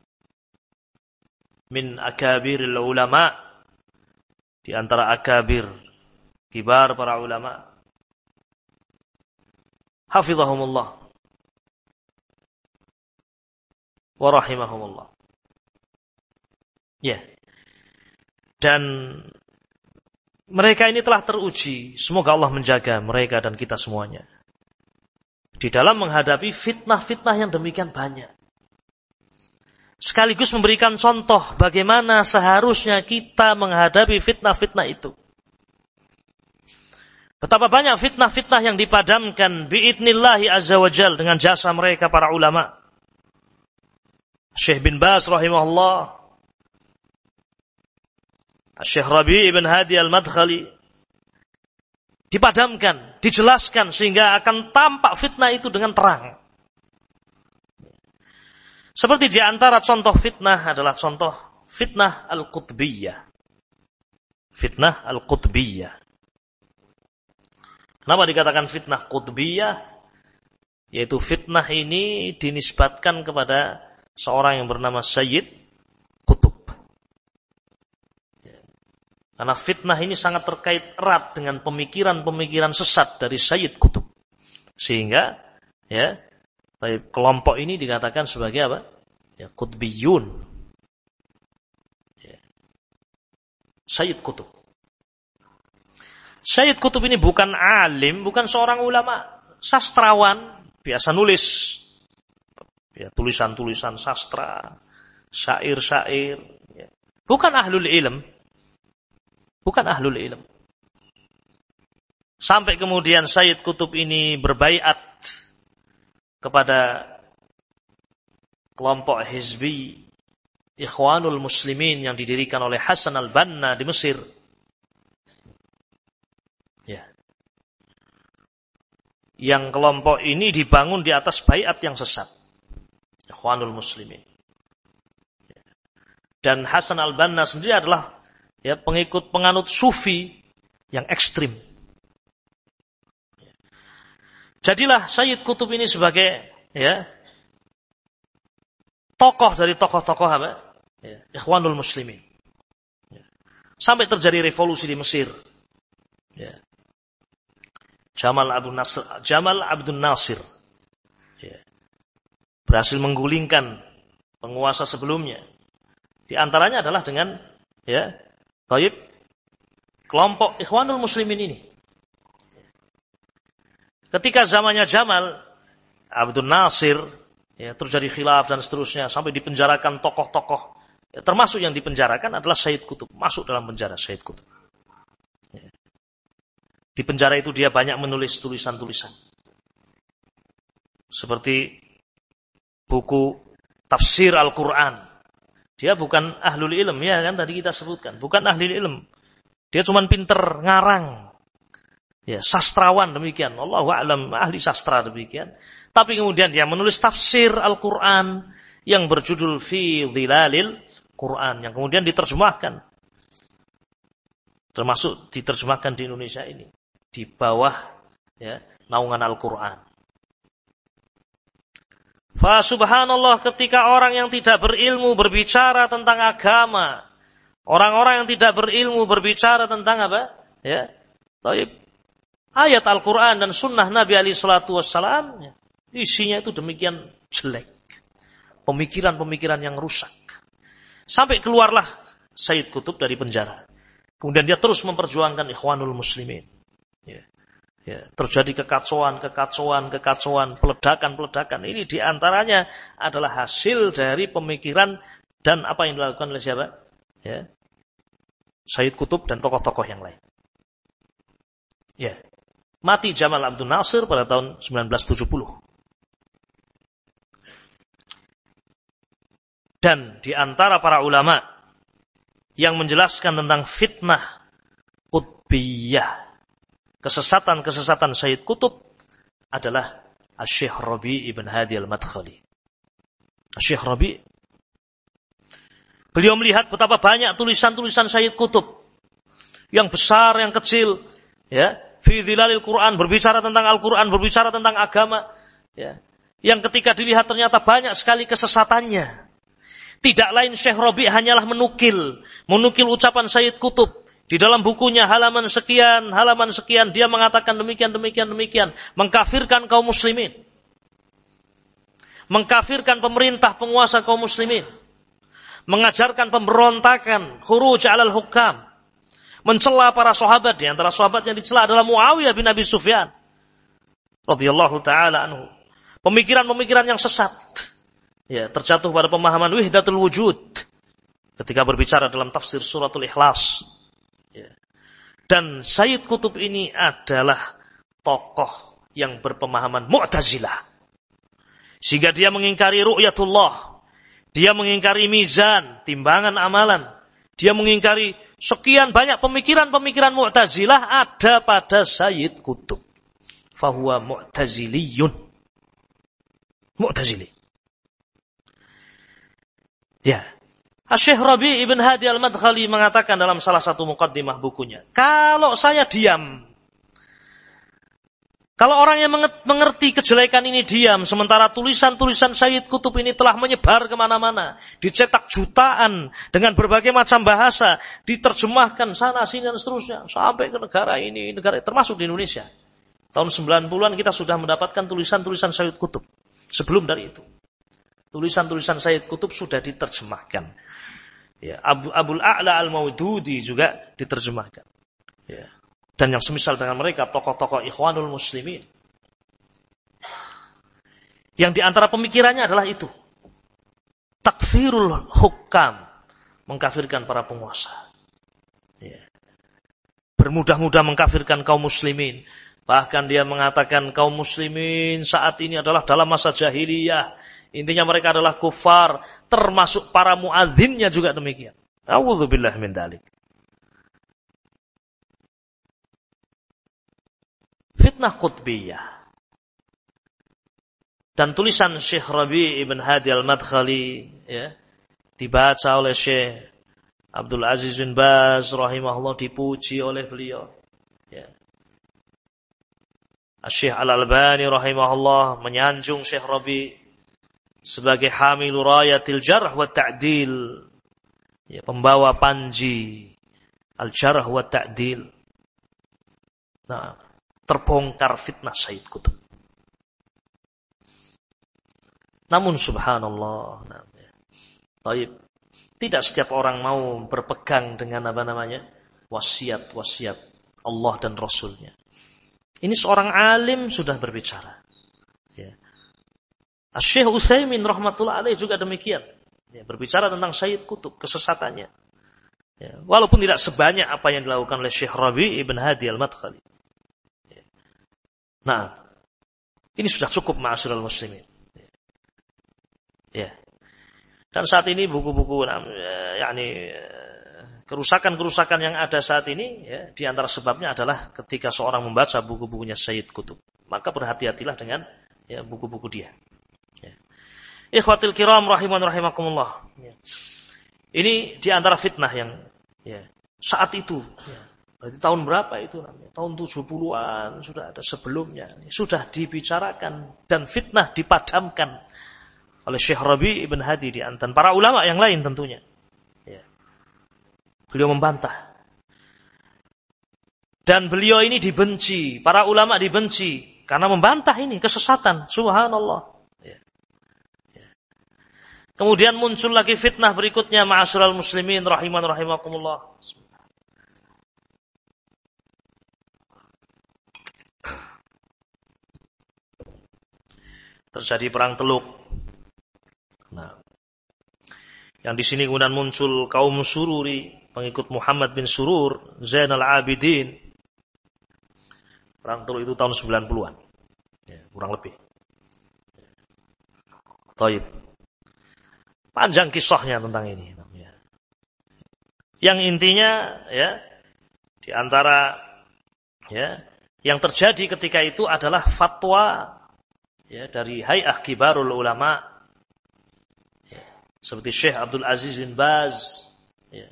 min akabiril ulama, di antara akabir kibar para ulama, hafizahumullah wa rahimahumullah. Ya. Yeah. Dan mereka ini telah teruji. Semoga Allah menjaga mereka dan kita semuanya. Di dalam menghadapi fitnah-fitnah yang demikian banyak. Sekaligus memberikan contoh bagaimana seharusnya kita menghadapi fitnah-fitnah itu. Betapa banyak fitnah-fitnah yang dipadamkan bi'idnillahi azza wa jal dengan jasa mereka para ulama. Syekh bin Baz rahimahullah, Syekh Rabi' ibn Hadi Al-Madkhali, dipadamkan, dijelaskan sehingga akan tampak fitnah itu dengan terang. Seperti di antara contoh fitnah adalah contoh fitnah Al-Qutbiyah. Fitnah Al-Qutbiyah. Kenapa dikatakan fitnah Qutbiyah? Yaitu fitnah ini dinisbatkan kepada seorang yang bernama Sayyid Qutb. Karena fitnah ini sangat terkait erat dengan pemikiran-pemikiran sesat dari Sayyid Qutb. Sehingga ya, kelompok ini dikatakan sebagai apa? Ya, Qutbiyun. Ya. Sayyid Qutb. Sayyid Qutb ini bukan alim, bukan seorang ulama, sastrawan, biasa nulis. Ya, tulisan-tulisan sastra, syair-syair. Ya. Bukan ahlul ilm. Bukan ahlul ilm. Sampai kemudian Sayyid Qutb ini berbaiat kepada kelompok hizbi Ikhwanul Muslimin yang didirikan oleh Hasan al-Banna di Mesir. Ya. Yang kelompok ini dibangun di atas baiat yang sesat. Ikhwanul Muslimin. Dan Hasan al-Banna sendiri adalah ya, pengikut penganut sufi yang ekstrim. Jadilah Sayyid Qutb ini sebagai ya, tokoh dari tokoh-tokoh apa? Ya, Ikhwanul Muslimin. Ya. Sampai terjadi revolusi di Mesir. Ya. Jamal Abdul Nasir, Jamal Abdul Nasir ya. Berhasil menggulingkan penguasa sebelumnya. Di antaranya adalah dengan ya, taib kelompok Ikhwanul Muslimin ini. Ketika zamannya Jamal Abdul Nasir ya, terjadi khilaf dan seterusnya sampai dipenjarakan tokoh-tokoh ya, termasuk yang dipenjarakan adalah Sayyid Qutb, masuk dalam penjara Sayyid Qutb. Ya. Di penjara itu dia banyak menulis tulisan-tulisan seperti buku tafsir Al-Quran. Dia bukan ahlul ilm ya kan tadi kita sebutkan, bukan ahlul ilm. Dia cuma pinter ngarang. Ya, sastrawan demikian. Allahu a'lam, ahli sastra demikian. Tapi kemudian dia menulis tafsir Al-Quran yang berjudul Fi Dhilalil Quran yang kemudian diterjemahkan. Termasuk diterjemahkan di Indonesia ini di bawah ya, naungan Al-Quran. Fa subhanallah ketika orang yang tidak berilmu berbicara tentang agama, orang-orang yang tidak berilmu berbicara tentang apa? Ya, taib. Ayat Al-Quran dan sunnah Nabi alaihi salatu wassalam isinya itu demikian jelek. Pemikiran-pemikiran yang rusak. Sampai keluarlah Sayyid Qutb dari penjara. Kemudian dia terus memperjuangkan Ikhwanul Muslimin. Ya. Ya. Terjadi kekacauan, kekacauan, kekacauan, peledakan-peledakan. Ini diantaranya adalah hasil dari pemikiran dan apa yang dilakukan oleh siapa? Ya. Sayyid Qutb dan tokoh-tokoh yang lain. Ya. Mati Jamal Abdul Nasir pada tahun sembilan belas tujuh puluh. Dan di antara para ulama yang menjelaskan tentang fitnah Qutbiyah, kesesatan-kesesatan Sayyid Qutb adalah Asy-Syaikh Rabi' ibn Hadi al-Madkhali. Asy-Syaikh Rabi' beliau melihat betapa banyak tulisan-tulisan Sayyid Qutb yang besar, yang kecil, ya, Fi Dhilalil Quran, berbicara tentang Al-Quran, berbicara tentang agama. Ya. Yang ketika dilihat ternyata banyak sekali kesesatannya. Tidak lain Syekh Rabi' hanyalah menukil. Menukil ucapan Sayyid Qutb. Di dalam bukunya halaman sekian, halaman sekian. Dia mengatakan demikian, demikian, demikian. Mengkafirkan kaum muslimin. Mengkafirkan pemerintah penguasa kaum muslimin. Mengajarkan pemberontakan. Khuruj alal hukam. Mencela para sahabat, di antara sahabat yang dicela adalah Muawiyah bin Abi Sufyan radhiyallahu taala anhu. Pemikiran-pemikiran yang sesat. Ya, terjatuh pada pemahaman wahdatul wujud ketika berbicara dalam tafsir suratul Ikhlas. Ya. Dan Sayyid Qutb ini adalah tokoh yang berpemahaman Mu'tazilah. Sehingga dia mengingkari ru'yatullah. Dia mengingkari mizan, timbangan amalan. Dia mengingkari sekian banyak pemikiran-pemikiran Mu'tazilah ada pada Sayyid Qutb. Fahuwa Mu'taziliyun. Mu'tazili. Ya. Asy-Syaikh Rabi' ibn Hadi al-Madkhali mengatakan dalam salah satu muqaddimah bukunya, kalau saya diam, kalau orang yang mengerti kejelekan ini diam, sementara tulisan-tulisan Sayyid Qutb ini telah menyebar kemana-mana, dicetak jutaan dengan berbagai macam bahasa, diterjemahkan sana sini dan seterusnya, sampai ke negara ini, negara termasuk di Indonesia. Tahun sembilan puluhan kita sudah mendapatkan tulisan-tulisan Sayyid Qutb. Sebelum dari itu, Tulisan-tulisan Sayyid Qutb sudah diterjemahkan. Ya, Abu Abul A'la Al-Maududi juga diterjemahkan. Ya. Dan yang semisal dengan mereka tokoh-tokoh Ikhwanul Muslimin. Yang diantara pemikirannya adalah itu. Takfirul hukam, mengkafirkan para penguasa. Ya. Bermudah-mudah mengkafirkan kaum muslimin. Bahkan dia mengatakan kaum muslimin saat ini adalah dalam masa jahiliyah. Intinya mereka adalah kufar, termasuk para muadzinnya juga demikian. A'udzubillah min dzalik. Fitnah qutbiyah. Dan tulisan Syekh Rabi' ibn Hadi al-Madkhali ya, dibaca oleh Syekh Abdul Aziz bin Baz rahimahullah, dipuji oleh beliau. Ya. Syekh Al-Albani rahimahullah menyanjung Syekh Rabi' sebagai hamilu rayatil jarh wa ta'dil. Ya, pembawa panji al-jarh wa ta'dil. Nah, terbongkar fitnah Sayyid Qutb. Namun subhanallah, nah, ya. Taib. Tidak setiap orang mau berpegang dengan apa namanya wasiat-wasiat Allah dan Rasulnya. Ini seorang alim sudah berbicara. Ya. Syekh Utsaimin rahmatullah alaih juga demikian. Ya, berbicara tentang Sayyid Qutb, kesesatannya. Ya. Walaupun tidak sebanyak apa yang dilakukan oleh Syekh Rabi' ibn Hadi al-Madkhali. Ya. Nah, ini sudah cukup ma'asyiral muslimin. Ya. Dan saat ini buku-buku yakni kerusakan-kerusakan yang ada saat ini ya, di antara sebabnya adalah ketika seorang membaca buku-bukunya Sayyid Qutb, maka berhati-hatilah dengan ya, buku-buku dia. Ya. Ikhwatil kiram rahiman rahimakumullah. Ya. Ini di antara fitnah yang ya, saat itu ya, berarti tahun berapa itu namanya? Tahun tujuh puluhan sudah ada sebelumnya. Sudah dibicarakan dan fitnah dipadamkan oleh Syekh Rabi' ibn Hadi di antara para ulama yang lain tentunya. Ya. Beliau membantah. Dan beliau ini dibenci, para ulama dibenci karena membantah ini kesesatan. Subhanallah. Ya. Ya. Kemudian muncul lagi fitnah berikutnya, ma'asyiral muslimin rahiman rahimakumullah. Terjadi perang Teluk. Nah, yang di sini kemudian muncul kaum Sururi, pengikut Muhammad bin Surur, Zainal Abidin. Perang Teluk itu tahun sembilan puluhan. Ya, kurang lebih. Taib. Panjang kisahnya tentang ini. Yang intinya ya, di antara ya, yang terjadi ketika itu adalah fatwa ya, dari Hay'ah Kibarul Ulama. Seperti Syekh Abdul Aziz bin Baz. Ya.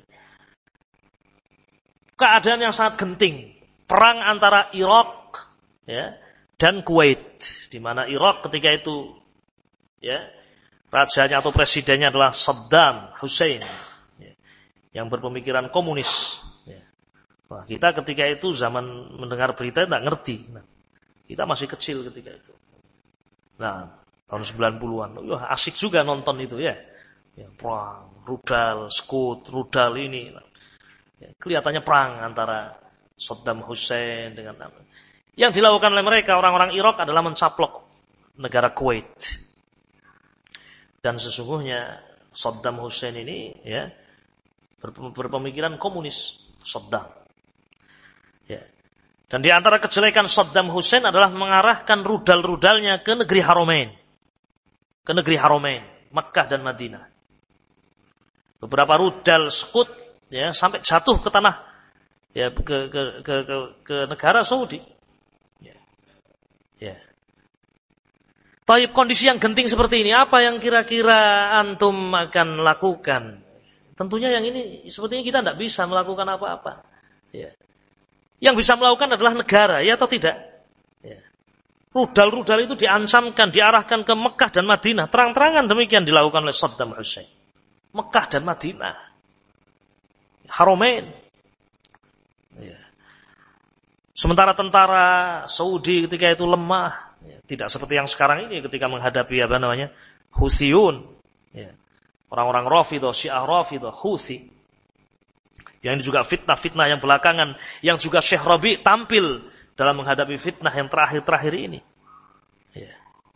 Keadaan yang sangat genting. Perang antara Irak ya, dan Kuwait. Di mana Irak ketika itu ya, rajanya atau presidennya adalah Saddam Hussein. Ya, yang berpemikiran komunis. Ya. Nah, kita ketika itu zaman mendengar berita tidak ngerti. Nah, kita masih kecil ketika itu. Nah, tahun sembilan puluhan. Oh, asik juga nonton itu ya. Ya, perang, rudal, skut, rudal ini. Ya, kelihatannya perang antara Saddam Hussein dengan apa. Yang dilakukan oleh mereka, orang-orang Irak adalah mencaplok negara Kuwait. Dan sesungguhnya Saddam Hussein ini ya, berpemikiran komunis. Saddam. Ya. Dan di antara kejelekan Saddam Hussein adalah mengarahkan rudal-rudalnya ke negeri Haramain. Ke negeri Haramain, Makkah dan Madinah. Beberapa rudal skut ya sampai jatuh ke tanah ya ke ke ke ke, ke negara Saudi. Ya. Ya. Taib, kondisi yang genting seperti ini, apa yang kira-kira antum akan lakukan? Tentunya yang ini sepertinya kita tidak bisa melakukan apa-apa. Ya. Yang bisa melakukan adalah negara, ya atau tidak? Ya. Rudal-rudal itu diancamkan, diarahkan ke Mekah dan Madinah. Terang-terangan demikian dilakukan oleh Saddam Hussein. Mekah dan Madinah, Haramain. Ya. Sementara tentara Saudi ketika itu lemah, ya, tidak seperti yang sekarang ini ketika menghadapi apa namanya Houthiyun, Ya. Orang-orang Rafidhah, Syiah Rafidhah, Houthi. Yang ini juga fitnah-fitnah yang belakangan, yang juga Syekh Rabi' tampil dalam menghadapi fitnah yang terakhir-terakhir ini. Ya.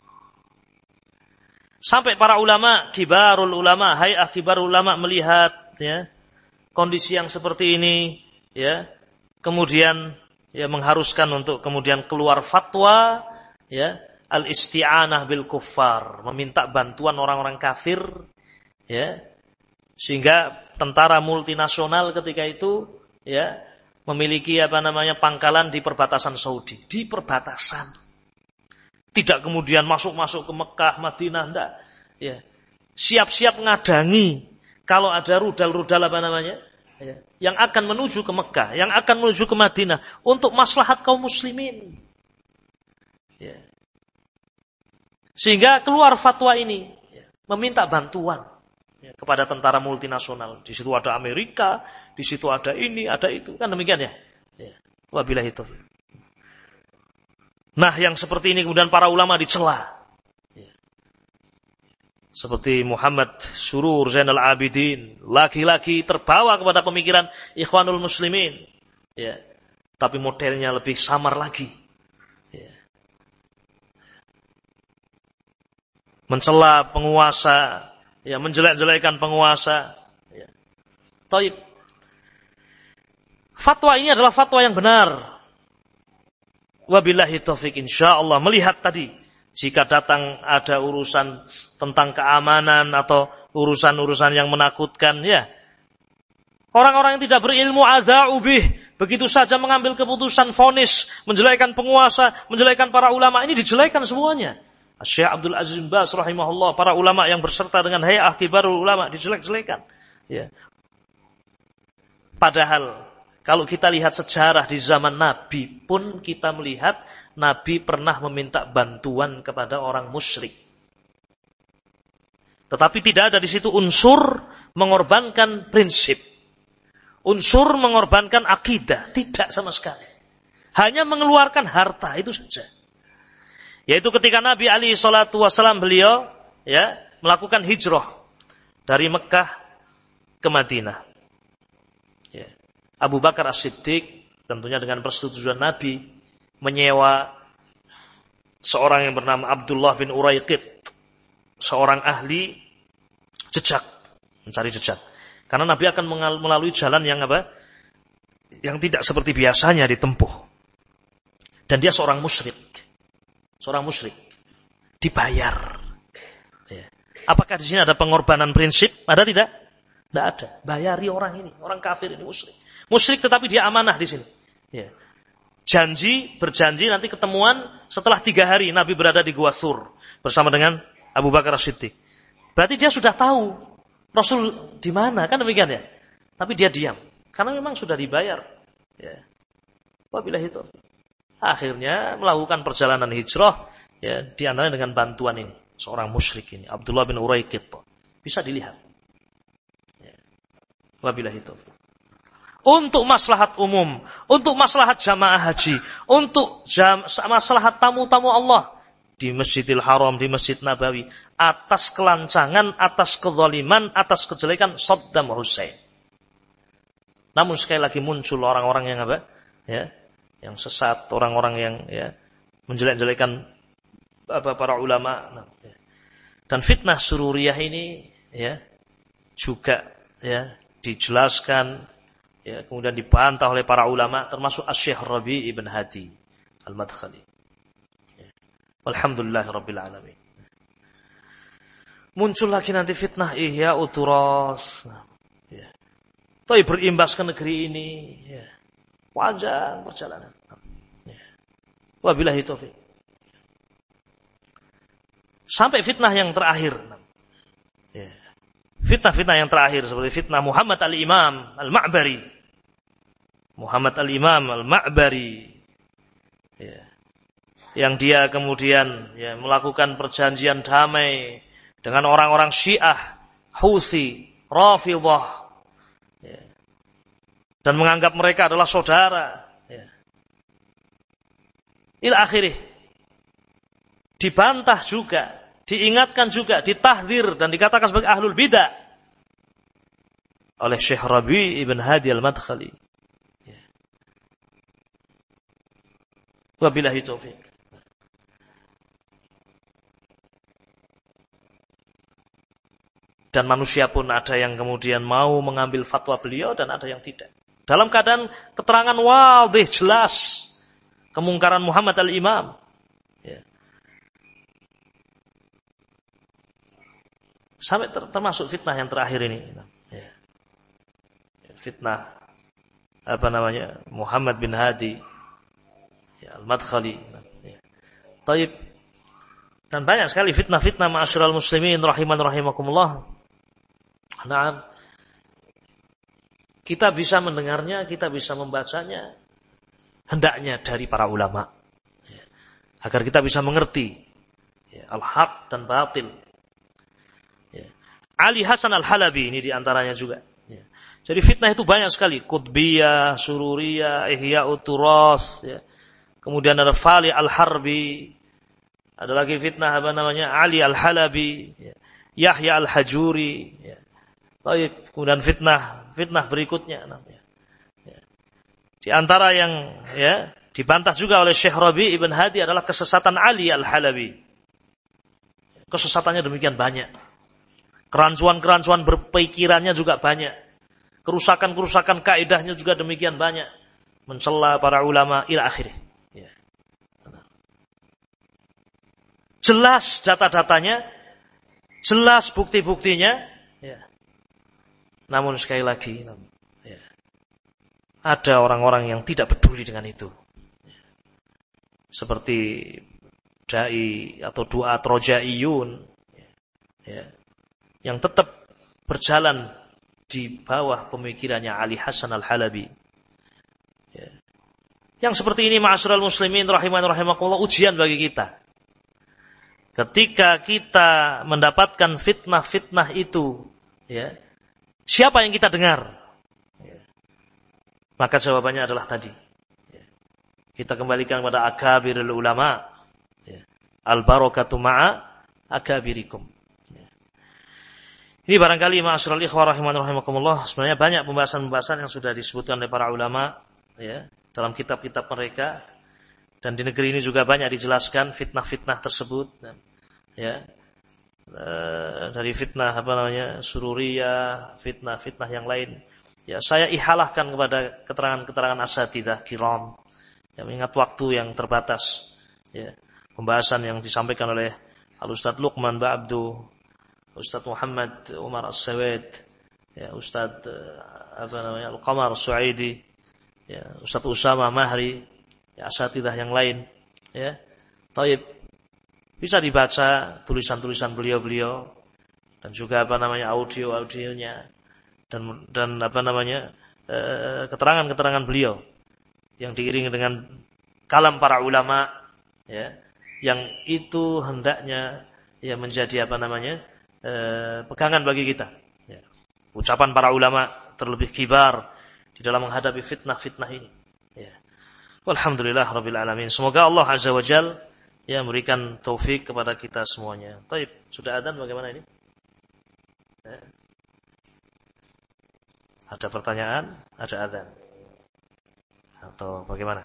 Sampai para ulama, kibarul ulama, hay'ah kibarul ulama melihat ya, kondisi yang seperti ini, ya, kemudian ya mengharuskan untuk kemudian keluar fatwa, ya, al-isti'anah bil kuffar, meminta bantuan orang-orang kafir, ya, sehingga tentara multinasional ketika itu, ya, memiliki apa namanya pangkalan di perbatasan Saudi, di perbatasan. Tidak kemudian masuk-masuk ke Mekah, Madinah, enggak. Ya. Siap-siap ngadangi kalau ada rudal-rudal apa namanya, ya, yang akan menuju ke Mekah, yang akan menuju ke Madinah untuk maslahat kaum muslimin. Ya. Sehingga keluar fatwa ini, ya, meminta bantuan ya, kepada tentara multinasional. Di situ ada Amerika, di situ ada ini, ada itu, kan demikian ya. Ya. Wabillahi taufiq. Nah, yang seperti ini kemudian para ulama dicela. Ya. Seperti Muhammad Surur Zainal Abidin, laki-laki terbawa kepada pemikiran Ikhwanul Muslimin. Ya. Tapi modelnya lebih samar lagi. Ya. Mencela penguasa, ya, menjelek-jelekan penguasa. Ya. Taib. Fatwa ini adalah fatwa yang benar. Wabillahi taufik, insyaallah melihat tadi jika datang ada urusan tentang keamanan atau urusan-urusan yang menakutkan, ya, orang-orang yang tidak berilmu adza'u bih, begitu saja mengambil keputusan vonis, menjelekkan penguasa, menjelekkan para ulama, ini dijelekan semuanya. Syekh Abdul Aziz bin Baz rahimahullah, para ulama yang berserta dengan hay'ah kibarul ulama dijelek-jelekan, ya. Padahal kalau kita lihat sejarah di zaman Nabi pun kita melihat Nabi pernah meminta bantuan kepada orang musyrik. Tetapi tidak ada di situ unsur mengorbankan prinsip. Unsur mengorbankan akidah. Tidak sama sekali. Hanya mengeluarkan harta, itu saja. Yaitu ketika Nabi alaihi salatu wasallam beliau ya, melakukan hijrah dari Mekah ke Madinah. Abu Bakar As-Siddiq tentunya dengan persetujuan Nabi menyewa seorang yang bernama Abdullah bin Uraiqid, seorang ahli jejak, mencari jejak. Karena Nabi akan melalui jalan yang apa? Yang tidak seperti biasanya ditempuh. Dan dia seorang musyrik. Seorang musyrik. Dibayar. Ya. Apakah di sini ada pengorbanan prinsip? Ada tidak? Tidak ada. Bayari orang ini, orang kafir ini musyrik. Musyrik tetapi dia amanah di sini. Ya. Janji, berjanji nanti ketemuan setelah tiga hari Nabi berada di Gua Sur bersama dengan Abu Bakar As-Siddiq. Berarti dia sudah tahu Rasul di mana, kan demikian ya. Tapi dia diam karena memang sudah dibayar. Ya. Wabillahi taufiq. Akhirnya melakukan perjalanan hijrah, ya, di antaranya dengan bantuan ini seorang musyrik ini Abdullah bin Uraiqid. Bisa dilihat. Ya. Wabillahi taufiq. Untuk maslahat umum, untuk maslahat jamaah haji, untuk jam, maslahat tamu-tamu Allah di Masjidil Haram, di Masjid Nabawi, atas kelancangan, atas kezaliman, atas kejelekan Saddam Hussein. Namun sekali lagi muncul orang-orang yang apa? Ya, yang sesat, orang-orang yang ya menjelek-jelekan apa para ulama. Nah, ya. Dan fitnah sururiyah ini ya juga ya dijelaskan. Ya, kemudian dibantah oleh para ulama termasuk Asy-Syaikh Rabi' ibn Hadi Al-Madkhali. Ya. Alhamdulillahirabbil alamin. Muncul lagi nanti fitnah ihya uturas. Ya. Tapi berimbas ke negeri ini, ya. Panjang perjalanan. Ya. Wabillahi taufik. Sampai fitnah yang terakhir. Ya. Fitnah-fitnah yang terakhir seperti fitnah Muhammad al-Imam al-Ma'bari. Muhammad al-Imam al-Ma'bari, ya, yang dia kemudian ya, melakukan perjanjian damai dengan orang-orang Syiah, Houthi, Rafidhah, ya, dan menganggap mereka adalah saudara. Ya. Ila akhirih dibantah juga diingatkan juga, ditahdzir dan dikatakan sebagai ahlul bidah oleh Syekh Rabi' ibn Hadi al-Madkhali. Ya. Wabillahi taufiq. Dan manusia pun ada yang kemudian mau mengambil fatwa beliau dan ada yang tidak. Dalam keadaan keterangan wadih, jelas kemungkaran Muhammad al-Imam. Ya. Sampai ter- termasuk fitnah yang terakhir ini. Ya. Fitnah apa namanya Muhammad bin Hadi ya, al-Madkhali. Ya. Taib. Dan banyak sekali fitnah-fitnah ma'asyiral muslimin rahiman rahimakumullah. Nah, kita bisa mendengarnya, kita bisa membacanya hendaknya dari para ulama. Ya. Agar kita bisa mengerti ya, al-haq dan batil. Ya. Ali Hasan al-Halabi ini diantaranya juga. Ya. Jadi fitnah itu banyak sekali. Qutbiyah, Sururiyah, Ihya'ut Turas. Ya. Kemudian ada Fali al-Harbi. Ada lagi fitnah apa namanya Ali al-Halabi. Ya. Yahya al-Hajuri. Ya. Baik. Kemudian fitnah. Fitnah berikutnya. Ya. Ya. Di antara yang ya dibantah juga oleh Syekh Rabi' ibn Hadi adalah kesesatan Ali al-Halabi. Kesesatannya demikian banyak. Kerancuan-kerancuan berpikirannya juga banyak. Kerusakan-kerusakan kaidahnya juga demikian banyak. Mencela para ulama ila akhirih. Ya. Jelas data-datanya, jelas bukti-buktinya. Ya. Namun sekali lagi, ya, ada orang-orang yang tidak peduli dengan itu. Ya. Seperti dai atau duat rojaiyun. Ya. Yang tetap berjalan di bawah pemikirannya Ali Hasan al-Halabi. Ya. Yang seperti ini ma'asyiral muslimin rahiman rahimakumullah ujian bagi kita. Ketika kita mendapatkan fitnah-fitnah itu, ya, siapa yang kita dengar? Ya. Maka jawabannya adalah tadi. Ya. Kita kembalikan kepada akabirul ulama. Ya. Al-barakatu ma'a akabirikum. Ini barangkali ma'asyiral ikhwah rahiman rahimakumullah, sebenarnya banyak pembahasan-pembahasan yang sudah disebutkan oleh para ulama ya, dalam kitab-kitab mereka, dan di negeri ini juga banyak dijelaskan fitnah-fitnah tersebut ya. E, dari fitnah apa namanya Sururiyah, fitnah-fitnah yang lain. Ya, saya ihalahkan kepada keterangan-keterangan asatidzah kiram yang mengingat waktu yang terbatas ya. Pembahasan yang disampaikan oleh Al-Ustaz Luqman Ba'abdu, Ustaz Muhammad Umar As-Sawaid, ya, Ustaz apa namanya Al-Qamar Suaidi, ya, Ustaz Usama Mahri, ya, asatidzah yang lain, ya. Taib. Bisa dibaca tulisan-tulisan beliau-beliau dan juga apa namanya audio-audionya dan dan apa namanya eh, keterangan-keterangan beliau yang diiringi dengan kalam para ulama, ya, yang itu hendaknya ya menjadi apa namanya Eh, pegangan bagi kita ya. Ucapan para ulama terlebih kibar di dalam menghadapi fitnah-fitnah ini ya. Walhamdulillah rabbil alamin. Semoga Allah azza wa jal ya memberikan taufik kepada kita semuanya. Taib, sudah adzan bagaimana ini? Ya. Ada pertanyaan? Ada adzan atau bagaimana?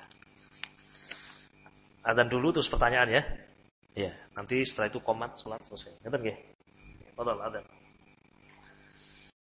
Adzan dulu terus pertanyaan ya. Ya, nanti setelah itu komat salat selesai. Ngerti nggih? Fadhal adzan.